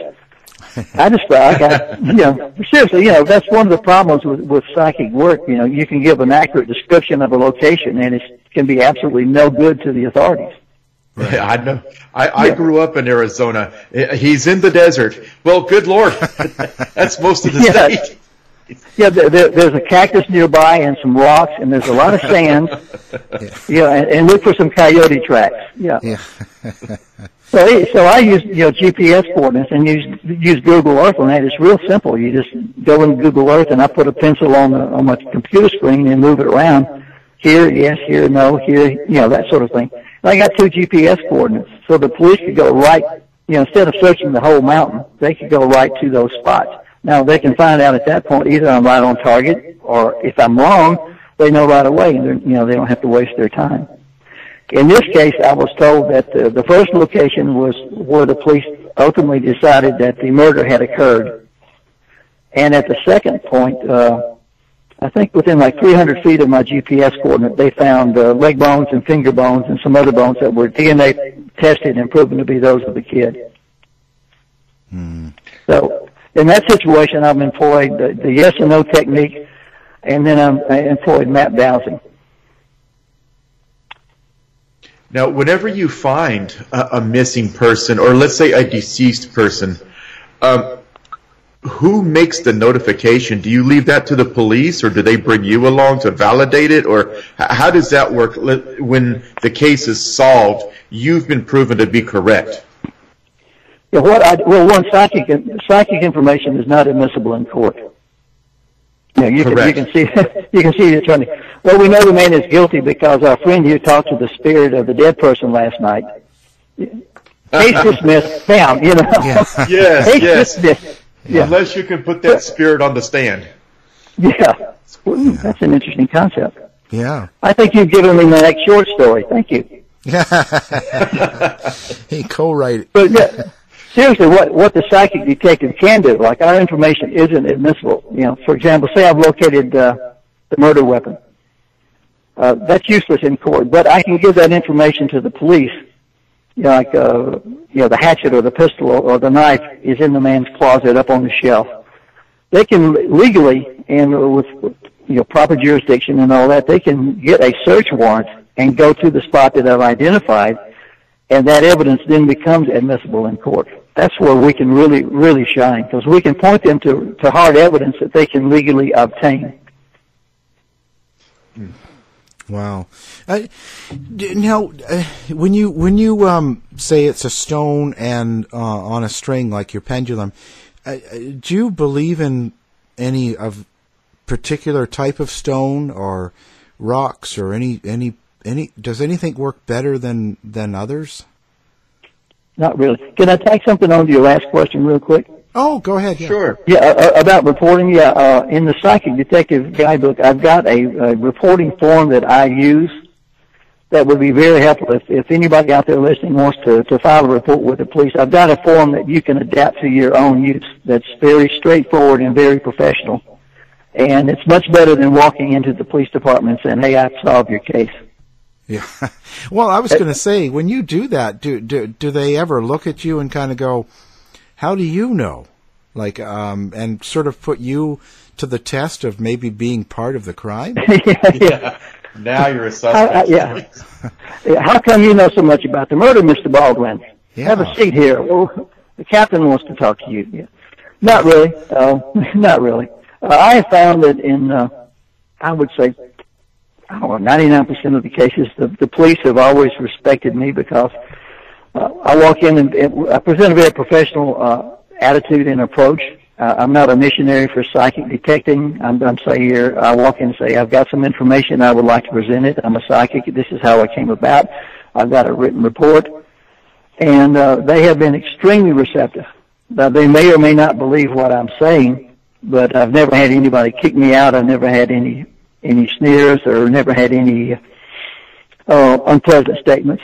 Seriously, that's one of the problems with psychic work. You can give an accurate description of a location and it can be absolutely no good to the authorities. Right. Yeah, I know. I grew up in Arizona. He's in the desert. Well, good Lord. That's most of the state. Yeah, there's a cactus nearby and some rocks, and there's a lot of sand. And look for some coyote tracks. Yeah. So I use GPS coordinates and use Google Earth on that. It's real simple. You just go in Google Earth, and I put a pencil on my computer screen and move it around. Here, yes, here, no, here, that sort of thing. And I got two GPS coordinates, so the police could go right. Instead of searching the whole mountain, they could go right to those spots. Now, they can find out at that point either I'm right on target, or if I'm wrong, they know right away, and they don't have to waste their time. In this case, I was told that the first location was where the police ultimately decided that the murder had occurred. And at the second point, I think within like 300 feet of my GPS coordinate, they found leg bones and finger bones and some other bones that were DNA tested and proven to be those of the kid. So in that situation, I've employed the yes and no technique, and then I employed map dowsing. Now, whenever you find a missing person, or let's say a deceased person, who makes the notification? Do you leave that to the police, or do they bring you along to validate it, or how does that work when the case is solved? You've been proven to be correct. Yeah, psychic information is not admissible in court. You can see the attorney. Well, we know the man is guilty because our friend here talked to the spirit of the dead person last night. Case dismissed. Bam. Yes. Dismissed. Yeah. Unless you can put that spirit on the stand. Yeah. That's an interesting concept. Yeah. I think you've given me my next short story. Thank you. He co-write. But seriously, what the psychic detective can do, like our information isn't admissible. For example, say I've located the murder weapon. That's useless in court, but I can give that information to the police. The hatchet or the pistol or the knife is in the man's closet up on the shelf. they can legally, and with proper jurisdiction and all that, they can get a search warrant and go to the spot that I've identified, and that evidence then becomes admissible in court. That's where we can really, really shine, because we can point them to hard evidence that they can legally obtain. Wow. Now, when you say it's a stone and on a string like your pendulum, do you believe in any of particular type of stone or rocks or any? Does anything work better than others? Not really. Can I take something on to your last question real quick? Oh, go ahead. Yeah. Sure. Yeah, about reporting. Yeah, in the Psychic Detective Guidebook, I've got a reporting form that I use that would be very helpful if anybody out there listening wants to file a report with the police. I've got a form that you can adapt to your own use that's very straightforward and very professional. And it's much better than walking into the police department and saying, "Hey, I've solved your case." Yeah. Well, I was going to say, when you do that, do they ever look at you and kind of go, "How do you know?" Like, and sort of put you to the test of maybe being part of the crime? Yeah. Now you're a suspect. How come you know so much about the murder, Mr. Baldwin? Yeah. Have a seat here. Well, the captain wants to talk to you. Yeah. Not really. Not really. I have found that in, I would say, 99% of the cases, the police have always respected me because I walk in and I present a very professional attitude and approach. I'm not a missionary for psychic detecting. I walk in and say, "I've got some information. I would like to present it. I'm a psychic. This is how I came about. I've got a written report." And they have been extremely receptive. Now, they may or may not believe what I'm saying, but I've never had anybody kick me out. I've never had any sneers or never had any unpleasant statements.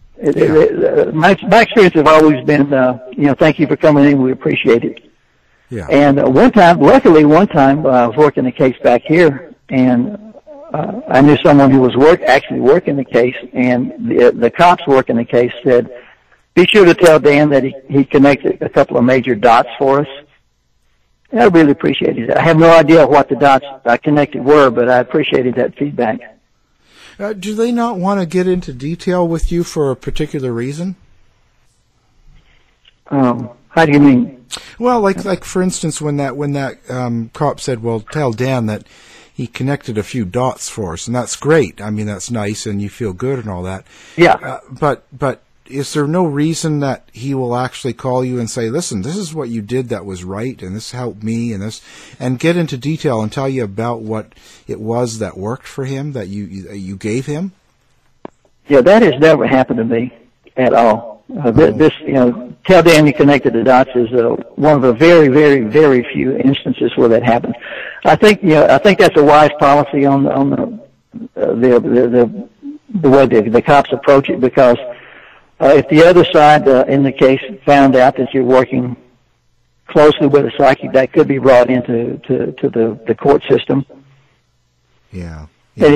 My experience has always been, "Thank you for coming in. We appreciate it." Yeah. And luckily one time I was working a case back here, and I knew someone who was actually working the case, and the cops working the case said, "Be sure to tell Dan that he connected a couple of major dots for us." And I really appreciated it. I have no idea what the dots I connected were, but I appreciated that feedback. Do they not want to get into detail with you for a particular reason? How do you mean? Well, like for instance, when that cop said, "Well, tell Dan that he connected a few dots for us," and that's great. I mean, that's nice, and you feel good and all that. Yeah. But is there no reason that he will actually call you and say, "Listen, this is what you did that was right, and this helped me, and get into detail and tell you about what it was that worked for him, that you gave him"? Yeah, that has never happened to me at all. Tell Dan you connected the dots is one of the very, very, very few instances where that happens. I think that's a wise policy on the way the cops approach it, because if the other side in the case found out that you're working closely with a psychic, that could be brought into the court system. Yeah.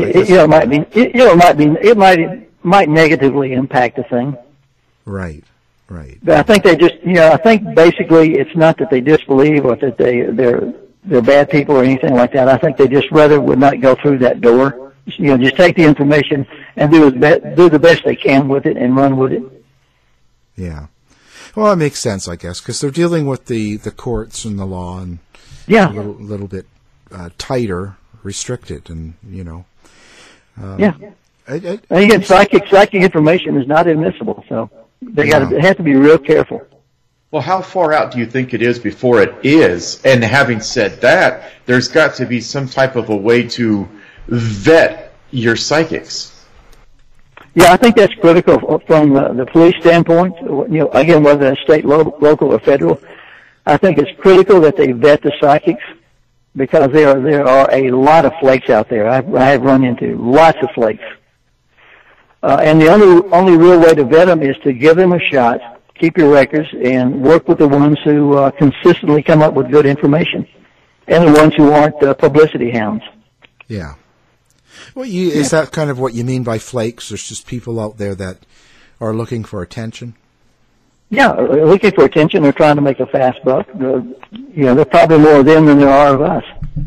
It might negatively impact the thing. Right. But I think I think basically it's not that they disbelieve or that they're bad people or anything like that. I think they just rather would not go through that door. Just take the information and do the best they can with it and run with it. Yeah. Well, that makes sense, I guess, because they're dealing with the courts and the law, and yeah, a little bit tighter, restricted, and yeah. And again, psychic information is not admissible, so they have to be real careful. Well, how far out do you think it is before it is? And having said that, there's got to be some type of a way to vet your psychics. Yeah, I think that's critical from the police standpoint. Again, whether it's state, local, or federal, I think it's critical that they vet the psychics, because there are a lot of flakes out there. I have run into lots of flakes. And the only real way to vet them is to give them a shot, keep your records, and work with the ones who consistently come up with good information, and the ones who aren't publicity hounds. Yeah. Well, is that kind of what you mean by flakes? There's just people out there that are looking for attention? looking for attention. They're trying to make a fast buck. You know, there are probably more of them than there are of us.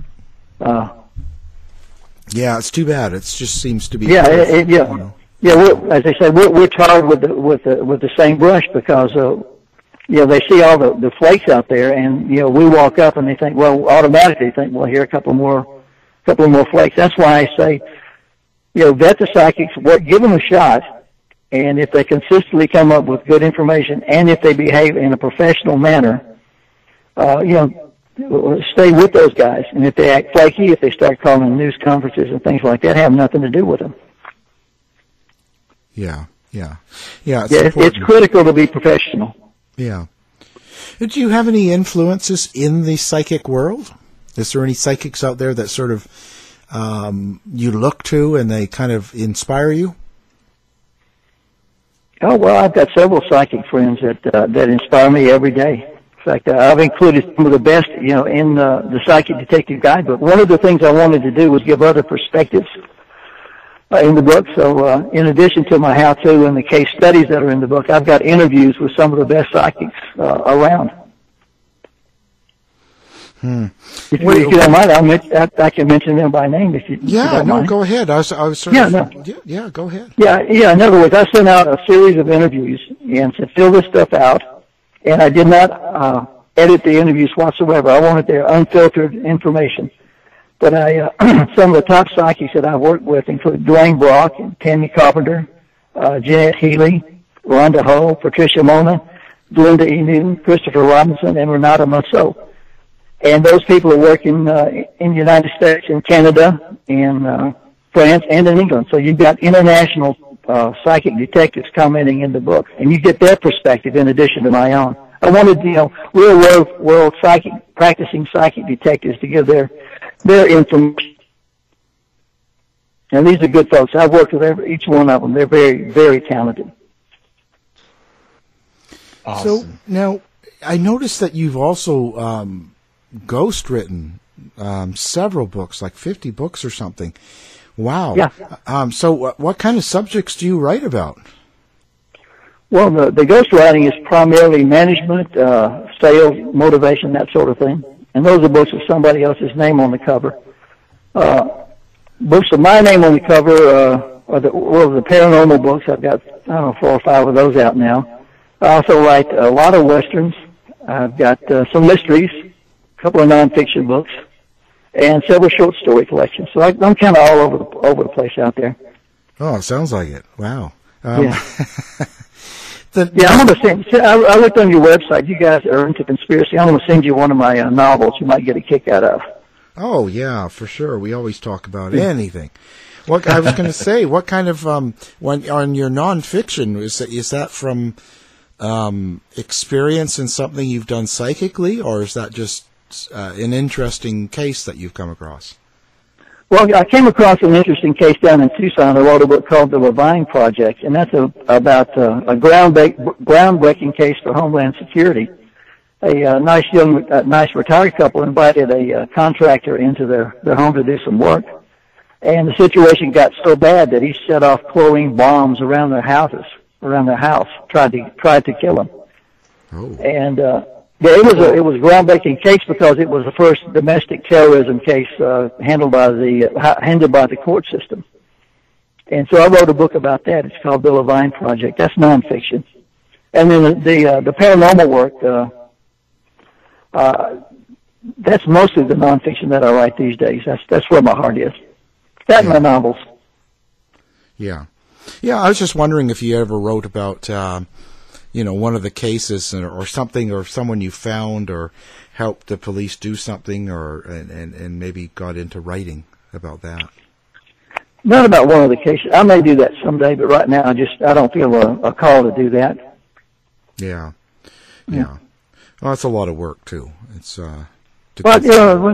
Yeah, it's too bad. It just seems to be. Yeah, as they say, we're tarred with the same brush because you know, they see all the flakes out there, and you know, we walk up and they think, well, automatically think, well, here are a couple more flakes. That's why I say, you know, vet the psychics, give them a shot, and if they consistently come up with good information, and if they behave in a professional manner, you know, stay with those guys. And if they act flaky, if they start calling news conferences and things like that, have nothing to do with them. Yeah. It's critical to be professional. Yeah. Do you have any influences in the psychic world? Is there any psychics out there that sort of you look to and they kind of inspire you? Oh, well, I've got several psychic friends that inspire me every day. In fact, I've included some of the best, you know, in the Psychic Detective Guidebook. One of the things I wanted to do was give other perspectives in the book. So in addition to my how-to and the case studies that are in the book, I've got interviews with some of the best psychics around. If you don't mind, I can mention them by name if you don't mind. Go ahead. I was sort of... Yeah, go ahead. Yeah, in other words, I sent out a series of interviews and said, fill this stuff out, and I did not edit the interviews whatsoever. I wanted their unfiltered information. But some of the top psychics that I've worked with include Dwayne Brock, and Tammy Carpenter, Jeanette Healy, Rhonda Hull, Patricia Mona, Glenda E. Newton, Christopher Robinson, and Renata Musso. And those people are working in the United States, in Canada, in France, and in England. So you've got international psychic detectives commenting in the book, and you get their perspective in addition to my own. I wanted, you know, real world practicing psychic detectives to give their information. And these are good folks. I've worked with each one of them. They're very, very talented. Awesome. So now, I noticed that you've also ghostwritten several books, like 50 books or something. Wow. Yeah. So what kind of subjects do you write about? Well, the ghostwriting is primarily management, sales, motivation, that sort of thing. And those are books with somebody else's name on the cover. Books with my name on the cover are the paranormal books. I've got, 4 or 5 of those out now. I also write a lot of westerns. I've got some mysteries, a couple of nonfiction books, and several short story collections. So I'm kind of all over the place out there. Oh, it sounds like it. Wow. Yeah. I'm going to send. I looked on your website. You guys are into conspiracy. I'm going to send you one of my novels. You might get a kick out of. Oh yeah, for sure. We always talk about anything. What I was going to say. What kind of when on your nonfiction is that from experience in something you've done psychically, or is that just an interesting case that you've come across? Well, I came across an interesting case down in Tucson. I wrote a book called The Levine Project, and that's about a groundbreaking case for Homeland Security. A nice retired couple invited a contractor into their home to do some work, and the situation got so bad that he set off chlorine bombs around their house, tried to kill them. Oh. And it was a groundbreaking case because it was the first domestic terrorism case handled by the court system. And so I wrote a book about that. It's called The Levine Project. That's nonfiction. And then the paranormal work, that's mostly the nonfiction that I write these days. That's where my heart is. That and my novels. Yeah. Yeah, I was just wondering if you ever wrote about one of the cases or something, or someone you found or helped the police do something, and maybe got into writing about that. Not about one of the cases. I may do that someday, but right now I don't feel a call to do that. Yeah. Well, it's a lot of work too. It's it's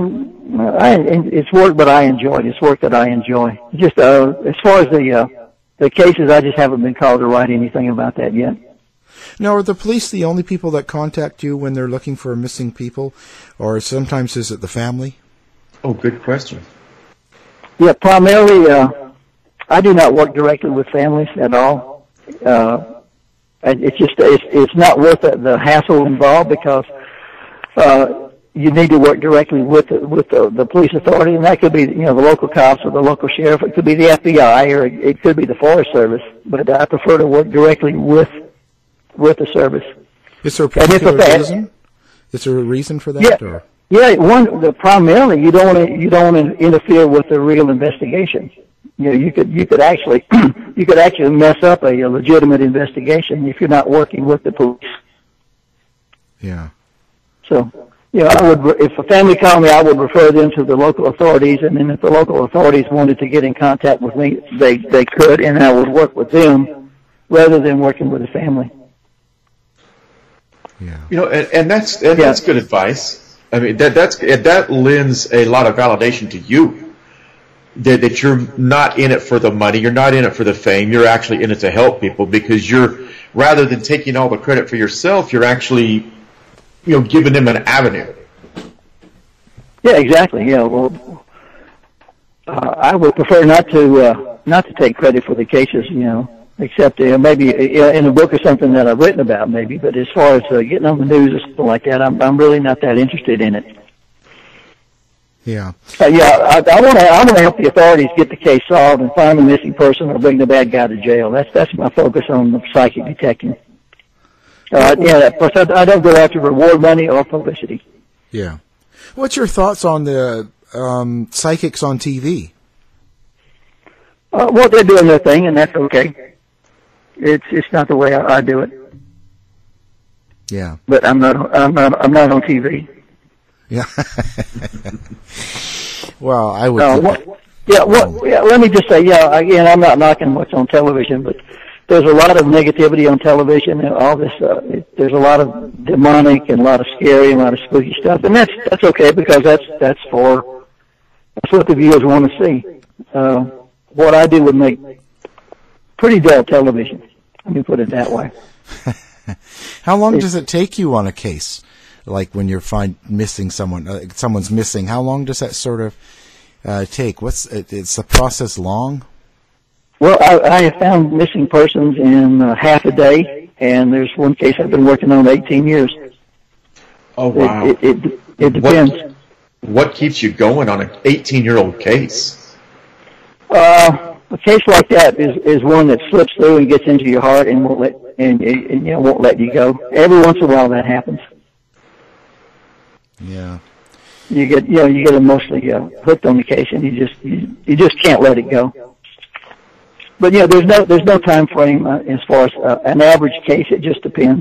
work, but I enjoy it. It's work that I enjoy. Just as far as the cases, I just haven't been called to write anything about that yet. Now, are the police the only people that contact you when they're looking for missing people, or sometimes is it the family? Oh, good question. Yeah, primarily, I do not work directly with families at all. it's not worth the hassle involved, because you need to work directly with the police authority, and that could be the local cops or the local sheriff. It could be the FBI, or it could be the Forest Service. But I prefer to work directly with the service. Is there a particular reason? Is there a reason for that? Yeah. Or? Yeah, primarily you don't want to interfere with the real investigation. You could actually mess up a legitimate investigation if you're not working with the police. Yeah. So, if a family called me, I would refer them to the local authorities, and then if the local authorities wanted to get in contact with me, they could, and I would work with them rather than working with the family. Yeah. And that's good advice. I mean, that lends a lot of validation to you. That you're not in it for the money, you're not in it for the fame, you're actually in it to help people, because rather than taking all the credit for yourself, you're actually, giving them an avenue. Yeah, exactly. Yeah, well, I would prefer not to take credit for the cases, except maybe in a book or something that I've written about, maybe. But as far as getting on the news or something like that, I'm really not that interested in it. Yeah. I want to help the authorities get the case solved and find the missing person or bring the bad guy to jail. That's my focus on the psychic detecting. Plus I don't go after reward money or publicity. Yeah. What's your thoughts on the psychics on TV? Well, they're doing their thing, and that's okay. It's not the way I do it. Yeah. But I'm not on TV. Yeah. Well, I would. Let me just say, again, I'm not knocking what's on television, but there's a lot of negativity on television, and all this. There's a lot of demonic and a lot of scary and a lot of spooky stuff, and that's okay, because that's what the viewers want to see. What I do would make pretty dull television. Let me put it that way. How long does it take you on a case? Like when you're missing someone, someone's missing. How long does that sort of take? Is the process long? Well, I have found missing persons in half a day, and there's one case I've been working on 18 years. Oh wow! It depends. What keeps you going on an 18-year-old case? A case like that is one that slips through and gets into your heart and won't let you go. Every once in a while that happens. Yeah. You get emotionally hooked on the case, and you just can't let it go. But there's no time frame as far as an average case. It just depends.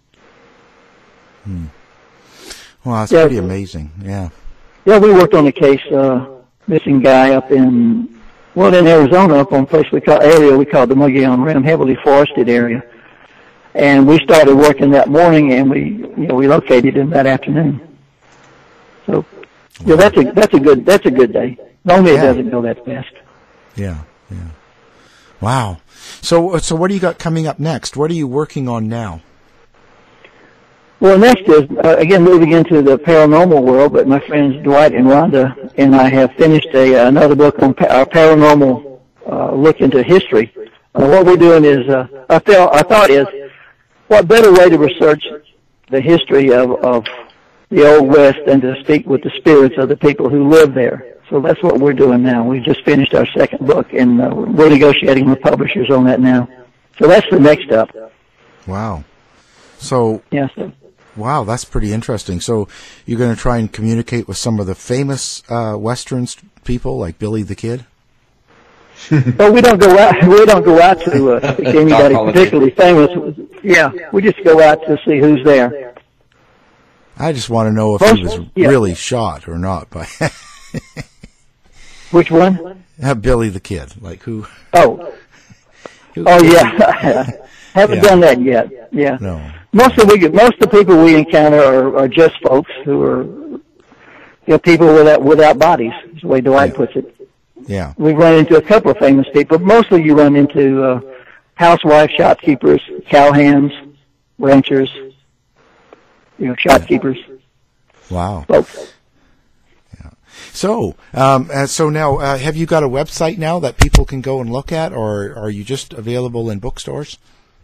Well, that's pretty amazing. Yeah. Yeah, we worked on a case, missing guy up in Arizona, up on a place we call the Mogollon Rim, heavily forested area. And we started working that morning, and we located him that afternoon. So, that's a good day. Normally it doesn't go that fast. Yeah. Wow. So what do you got coming up next? What are you working on now? Well, next is, again, moving into the paranormal world, but my friends Dwight and Rhonda and I have finished another book on our paranormal look into history. What we're doing is, our thought is, what better way to research the history of the Old West than to speak with the spirits of the people who live there. So that's what we're doing now. We just finished our second book, and we're negotiating with publishers on that now. So that's the next step. Wow. So, yes, sir. Wow, that's pretty interesting. So you're going to try and communicate with some of the famous Western people like Billy the Kid? Well, we don't go out to speak to anybody particularly famous. Yeah, we just go out to see who's there. I just want to know if he was really shot or not by. Which one? Billy the Kid, like who? Oh, yeah. Haven't done that yet. Yeah. No. Most of the people we encounter are just folks who are, people without bodies. Is the way Dwight puts it. Yeah. We've run into a couple of famous people. Mostly you run into housewives, shopkeepers, cowhands, ranchers, shopkeepers. Wow. Folks. Yeah. So now, have you got a website now that people can go and look at, or are you just available in bookstores?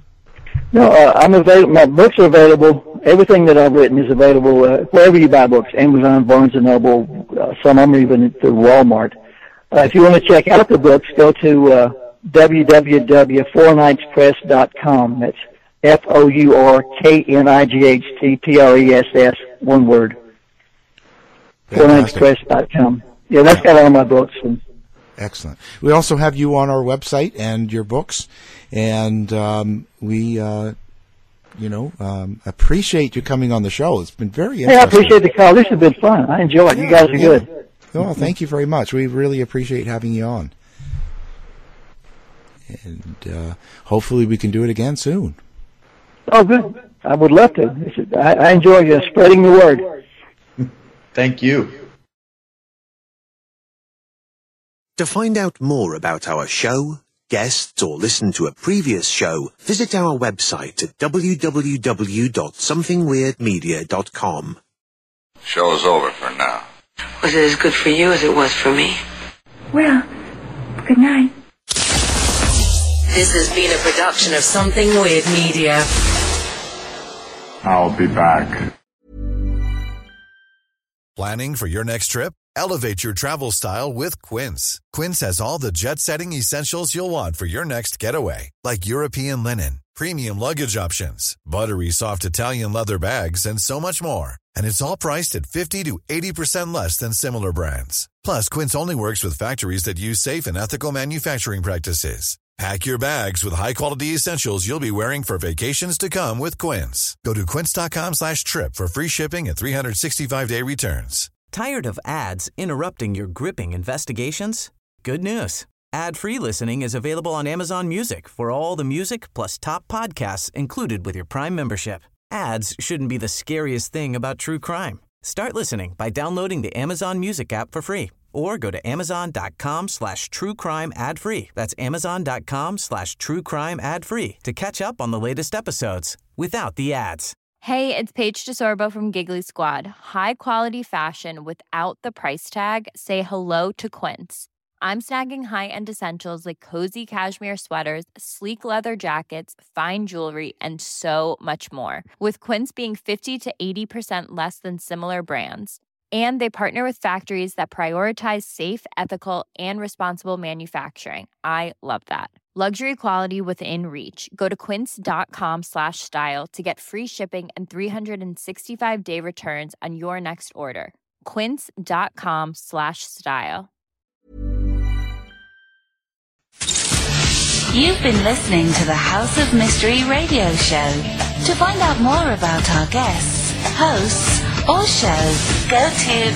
No, I'm available. My books are available. Everything that I've written is available wherever you buy books. Amazon, Barnes & Noble, some of them even through Walmart. If you want to check out the books, go to www.fournightspress.com. That's FOURKNIGHTPRESS, one word. fournightspress.com. Yeah, that's got all my books. Excellent. We also have you on our website and your books, and we appreciate you coming on the show. It's been very interesting. Hey, I appreciate the call. This has been fun. I enjoy it. You guys are good. Well, thank you very much. We really appreciate having you on. And hopefully we can do it again soon. Oh, good. I would love to. I enjoy spreading the word. Thank you. To find out more about our show, guests, or listen to a previous show, visit our website at www.somethingweirdmedia.com. Show's over for now. Was it as good for you as it was for me? Well, good night. This has been a production of Something Weird Media. I'll be back. Planning for your next trip? Elevate your travel style with Quince. Quince has all the jet-setting essentials you'll want for your next getaway, like European linen, premium luggage options, buttery soft Italian leather bags, and so much more. And it's all priced at 50 to 80% less than similar brands. Plus, Quince only works with factories that use safe and ethical manufacturing practices. Pack your bags with high-quality essentials you'll be wearing for vacations to come with Quince. Go to quince.com/trip for free shipping and 365-day returns. Tired of ads interrupting your gripping investigations? Good news. Ad-free listening is available on Amazon Music for all the music plus top podcasts included with your Prime membership. Ads shouldn't be the scariest thing about true crime. Start listening by downloading the Amazon Music app for free or go to amazon.com/truecrime ad-free. That's amazon.com/truecrime ad-free to catch up on the latest episodes without the ads. Hey, it's Paige DeSorbo from Giggly Squad. High quality fashion without the price tag. Say hello to Quince. I'm snagging high-end essentials like cozy cashmere sweaters, sleek leather jackets, fine jewelry, and so much more. With Quince being 50 to 80% less than similar brands. And they partner with factories that prioritize safe, ethical, and responsible manufacturing. I love that. Luxury quality within reach. Go to quince.com/style to get free shipping and 365-day returns on your next order. Quince.com/style. You've been listening to the House of Mystery radio show. To find out more about our guests, hosts, or shows, go to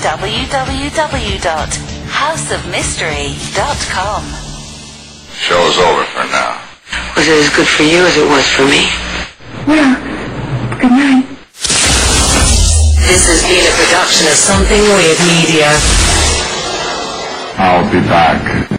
www.houseofmystery.com. Show's over for now. Was it as good for you as it was for me? Well, good night. This has been a production of Something Weird Media. I'll be back.